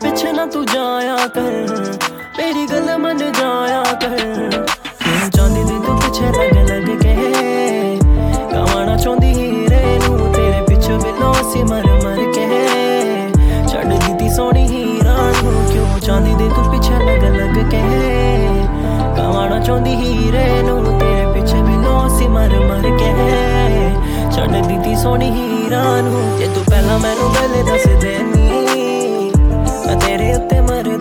पीछे ना तू जाया कर, मेरी गल मन जाया कर। क्यों चांदी दी तू पीछे लग लग के गवाना चाहती हीरे नू, तेरे पीछे बिलो असी मर मर के छड़ दी सोनी हीरा नू। क्यों चांदी दी तू पीछे लग लग के गवाना चाहती हीरे नू, तेरे पीछे बिलो असी मर मर के छड़ दी सोनी हीरा नू। जे तू पहला मैनू गल दस देनी मैं तेरे उत्ते मर